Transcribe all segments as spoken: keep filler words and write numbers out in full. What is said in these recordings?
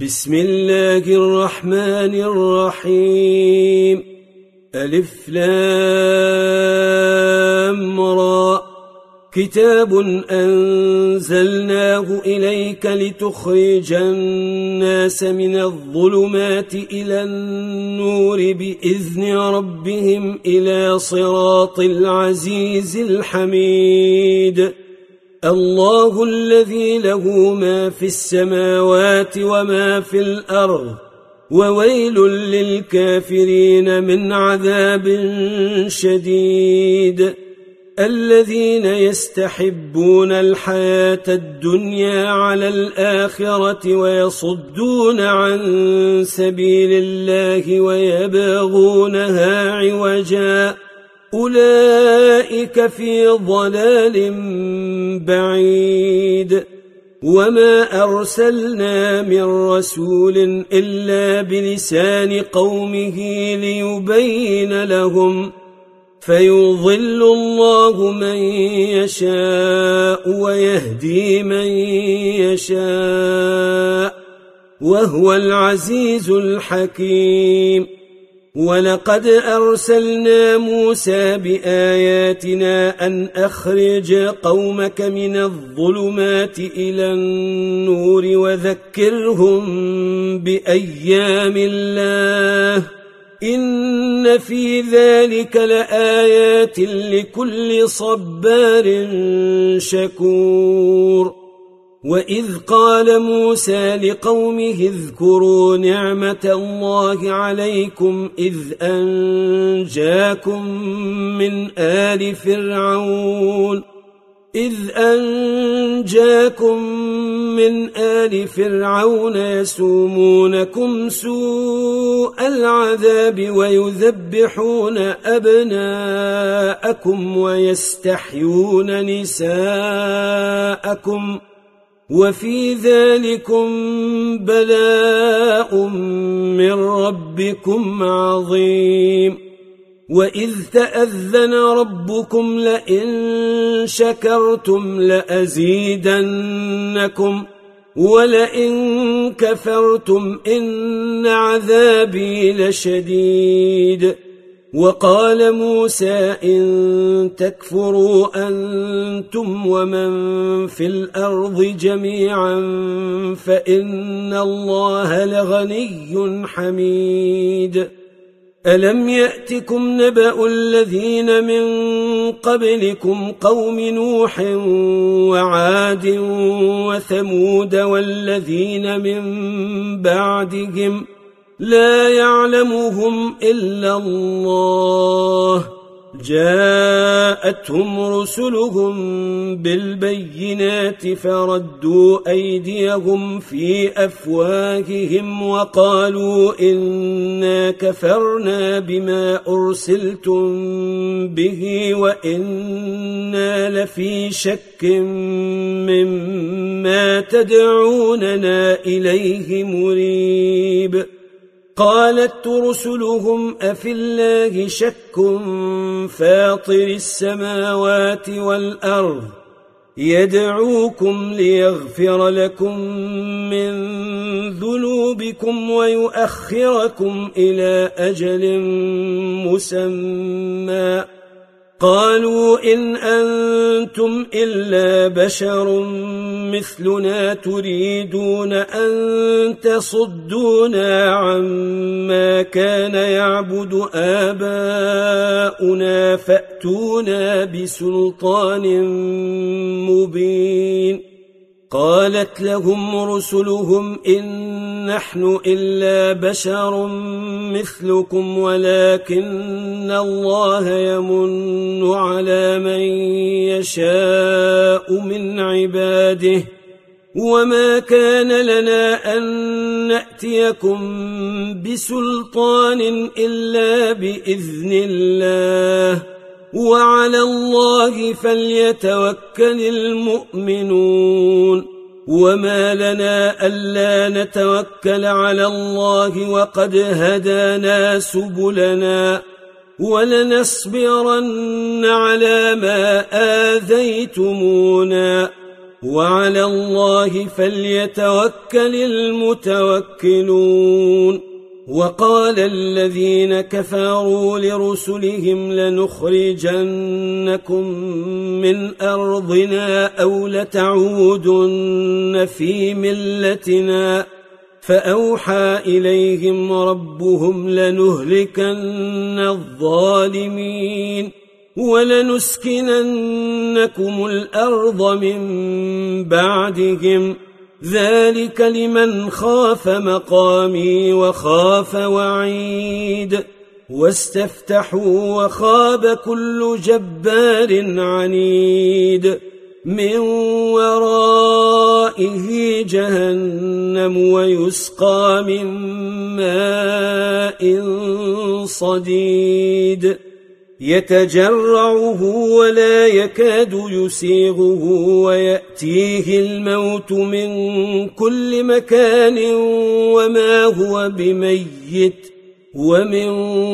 بسم الله الرحمن الرحيم. ألف لام را. كتاب أنزلناه إليك لتخرج الناس من الظلمات إلى النور بإذن ربهم إلى صراط العزيز الحميد. الله الذي له ما في السماوات وما في الأرض، وويل للكافرين من عذاب شديد. الذين يستحبون الحياة الدنيا على الآخرة ويصدون عن سبيل الله ويبغونها عوجا، أولئك في ضلال بعيد. وما أرسلنا من رسول إلا بلسان قومه ليبين لهم، فيضل الله من يشاء ويهدي من يشاء، وهو العزيز الحكيم. ولقد أرسلنا موسى بآياتنا أن أخرج قومك من الظلمات إلى النور وذكرهم بأيام الله، إن في ذلك لآيات لكل صبار شكور. وإذ قال موسى لقومه اذكروا نعمة الله عليكم إذ أنجاكم من آل فرعون إذ أنجاكم من آل فرعون يسومونكم سوء العذاب ويذبحون أبناءكم ويستحيون نساءكم، وفي ذلكم بلاء من ربكم عظيم. وإذ تأذن ربكم لئن شكرتم لأزيدنكم ولئن كفرتم إن عذابي لشديد. وقال موسى إن تكفروا أنتم ومن في الأرض جميعا فإن الله لغني حميد. ألم يأتكم نبأ الذين من قبلكم قوم نوح وعاد وثمود والذين من بعدهم لا يعلمهم إلا الله، جاءتهم رسلهم بالبينات فردوا أيديهم في أفواههم وقالوا إنا كفرنا بما أرسلتم به وإنا لفي شك مما تدعوننا إليه مريب. قالت رسلهم أفي الله شك فاطر السماوات والأرض يدعوكم ليغفر لكم من ذنوبكم ويؤخركم إلى أجل مسمى. قالوا إن أنتم إلا بشر مثلنا تريدون أن تصدونا عما كان يعبد آباؤنا فأتونا بسلطان مبين. قالت لهم رسلهم إن نحن إلا بشر مثلكم ولكن الله يمن على من يشاء من عباده، وما كان لنا أن نأتيكم بسلطان إلا بإذن الله، وعلى الله فليتوكل المؤمنون. وما لنا ألا نتوكل على الله وقد هدانا سبلنا، ولنصبرن على ما آذيتمونا، وعلى الله فليتوكل المتوكلون وقال الذين كفروا لرسلهم لنخرجنكم من أرضنا أو لتعودن في ملتنا فأوحى إليهم ربهم لنهلكن الظالمين ولنسكننكم الأرض من بعدهم ذلك لمن خاف مقامي وخاف وعيد واستفتحوا وخاب كل جبار عنيد من ورائه جهنم ويسقى من ماء صديد يتجرعه ولا يكاد يسيغه ويأتيه الموت من كل مكان وما هو بميت ومن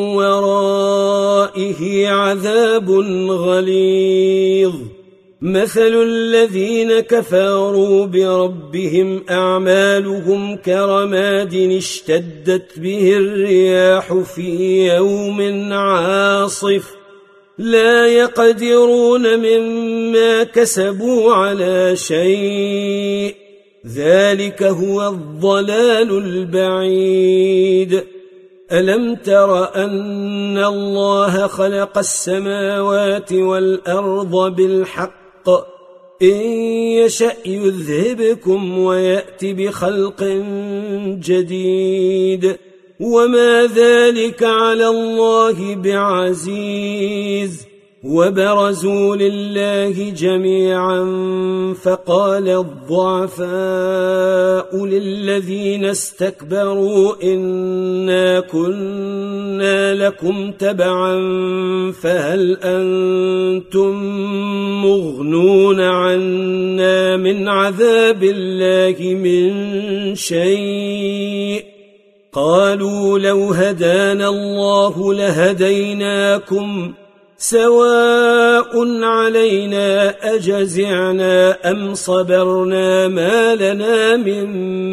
ورائه عذاب غليظ مثل الذين كفروا بربهم أعمالهم كرماد اشتدت به الرياح في يوم عاصف لا يقدرون مما كسبوا على شيء ذلك هو الضلال البعيد ألم تر أن الله خلق السماوات والأرض بالحق إن يشأ يذهبكم ويأتي بخلق جديد وما ذلك على الله بعزيز وبرزوا لله جميعا فقال الضعفاء للذين استكبروا إنا كنا لكم تبعا فهل أنتم مغنون عنا من عذاب الله من شيء قالوا لو هدانا الله لهديناكم سواء علينا أجزعنا أم صبرنا ما لنا من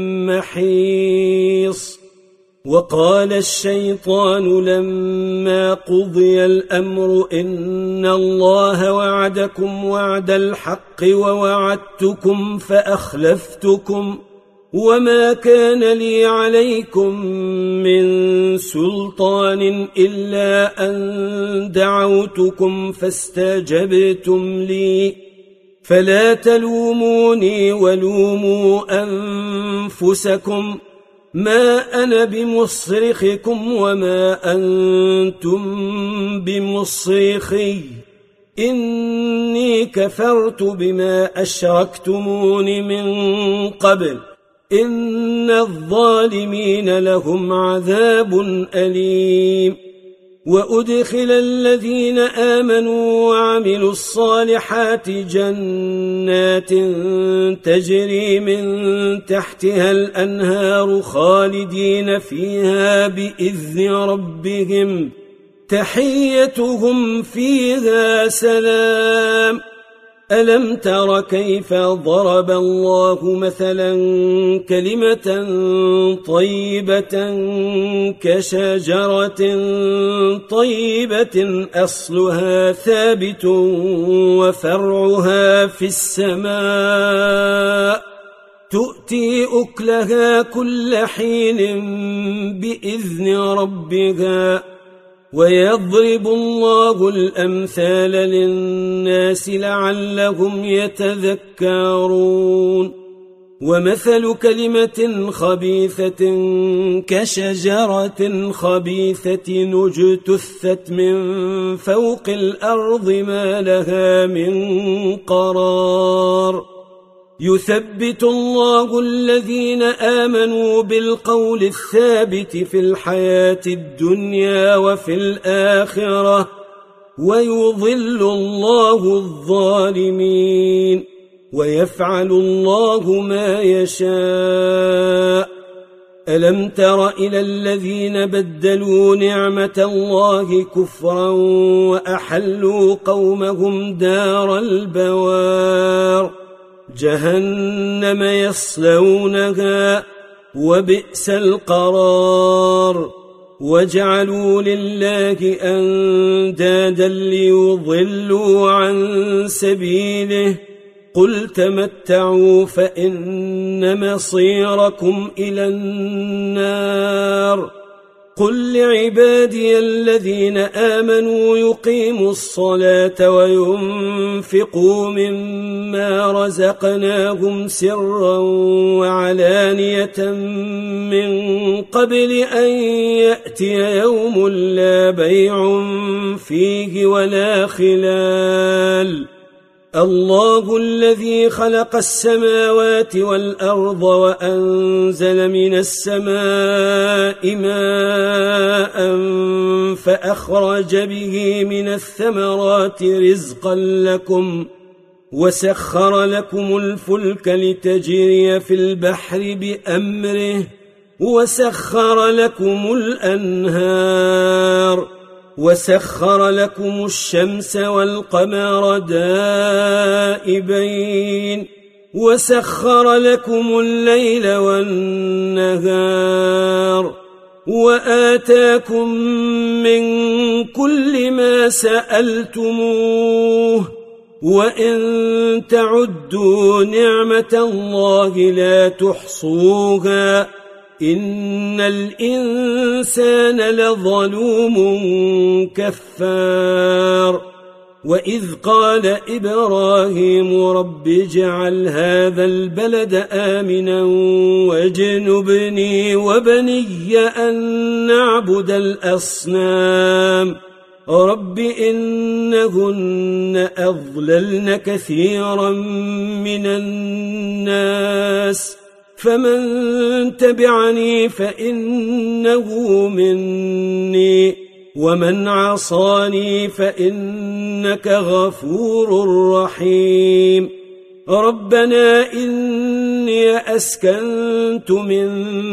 محيص وقال الشيطان لما قضي الأمر إن الله وعدكم وعد الحق ووعدتكم فأخلفتكم وما كان لي عليكم من سلطان إلا أن دعوتكم فاستجبتم لي فلا تلوموني ولوموا أنفسكم ما أنا بمصرخكم وما أنتم بمصرخي إني كفرت بما أشركتمون من قبل إن الظالمين لهم عذاب أليم وأدخل الذين آمنوا وعملوا الصالحات جنات تجري من تحتها الأنهار خالدين فيها بإذن ربهم تحيتهم فيها سلام ألم تر كيف ضرب الله مثلا كلمة طيبة كشجرة طيبة أصلها ثابت وفرعها في السماء تؤتي أكلها كل حين بإذن ربها ويضرب الله الأمثال للناس لعلهم يتذكرون ومثل كلمة خبيثة كشجرة خبيثة اجتثت من فوق الأرض ما لها من قرار يثبت الله الذين آمنوا بالقول الثابت في الحياة الدنيا وفي الآخرة ويضل الله الظالمين ويفعل الله ما يشاء ألم تر إلى الذين بدلوا نعمة الله كفرا وأحلوا قومهم دار البوار جهنم يصلونها وبئس القرار وجعلوا لله أندادا ليضلوا عن سبيله قل تمتعوا فإن مصيركم إلى النار قل لعبادي الذين آمنوا يقيموا الصلاة وينفقوا مما رزقناهم سرا وعلانية من قبل أن يأتي يوم لا بيع فيه ولا خلال الله الذي خلق السماوات والأرض وأنزل من السماء ماء فأخرج به من الثمرات رزقا لكم وسخر لكم الفلك لتجري في البحر بأمره وسخر لكم الأنهار وسخر لكم الشمس والقمر دائبين وسخر لكم الليل والنهار وآتاكم من كل ما سألتموه وإن تعدوا نعمة الله لا تحصوها إن الإنسان لظلوم كفار وإذ قال إبراهيم رب اجعل هذا البلد آمنا واجنبني وبني أن نعبد الأصنام رب إنهن أضللن كثيرا من الناس فمن تبعني فإنه مني ومن عصاني فإنك غفور رحيم ربنا إني أسكنت من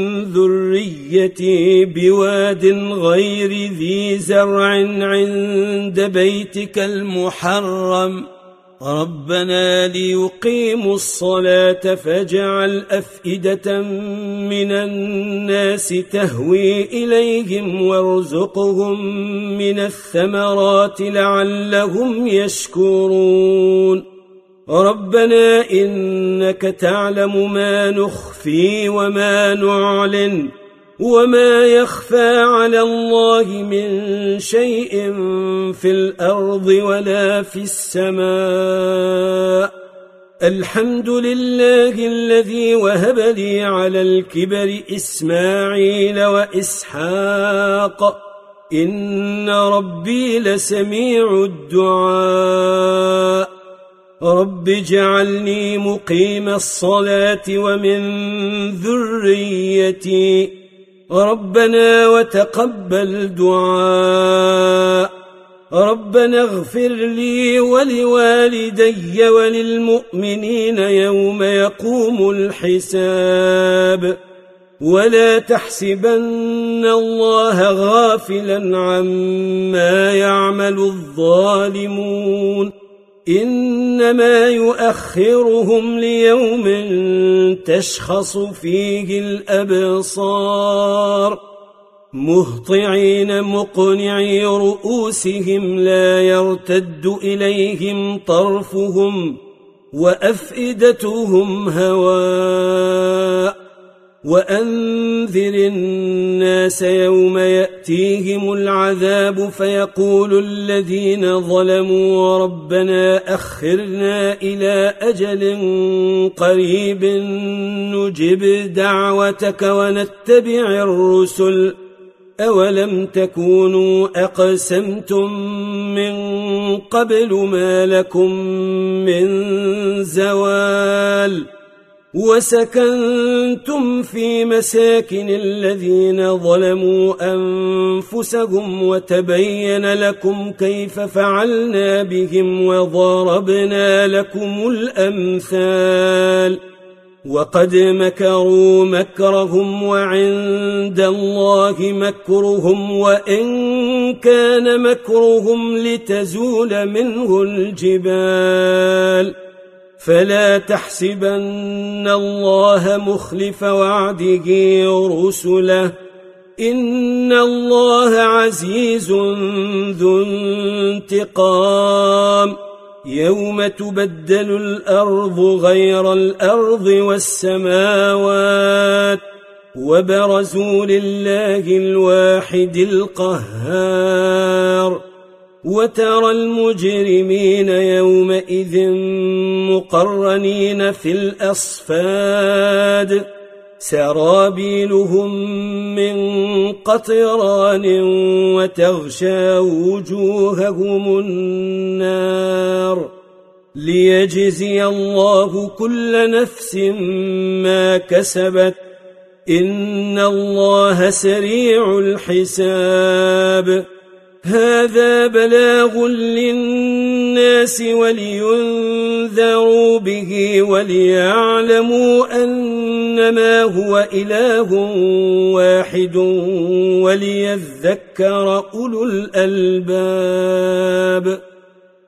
ذريتي بواد غير ذي زرع عند بيتك المحرم ربنا ليقيموا الصلاة فاجعل أفئدة من الناس تهوي إليهم وارزقهم من الثمرات لعلهم يشكرون ربنا إنك تعلم ما نخفي وما نعلن وما يخفى على الله من شيء في الأرض ولا في السماء الحمد لله الذي وهب لي على الكبر إسماعيل وإسحاق إن ربي لسميع الدعاء رب اجعلني مقيم الصلاة ومن ذريتي ربنا وتقبل دعاء ربنا اغفر لي ولوالدي وللمؤمنين يوم يقوم الحساب ولا تحسبن الله غافلا عما يعمل الظالمون إنما يؤخرهم ليوم تشخص فيه الأبصار مهطعين مقنعي رؤوسهم لا يرتد إليهم طرفهم وأفئدتهم هواء وأنذر الناس يوم يأتيهم العذاب فيقول الذين ظلموا ربنا أخرنا إلى أجل قريب نجب دعوتك ونتبع الرسل أولم تكونوا أقسمتم من قبل ما لكم من زوال وسكنتم في مساكن الذين ظلموا أنفسهم وتبين لكم كيف فعلنا بهم وضربنا لكم الأمثال وقد مكروا مكرهم وعند الله مكرهم وإن كان مكرهم لتزول منه الجبال فلا تحسبن الله مخلف وعده رسله إن الله عزيز ذو انتقام يوم تبدل الأرض غير الأرض والسماوات وبرزوا لله الواحد القهار وترى المجرمين يومئذ مقرنين في الأصفاد سرابيلهم من قطران وتغشى وجوههم النار ليجزي الله كل نفس ما كسبت إن الله سريع الحساب هذا بلاغ للناس ولينذروا به وليعلموا أنما هو إله واحد وليذكر أولو الألباب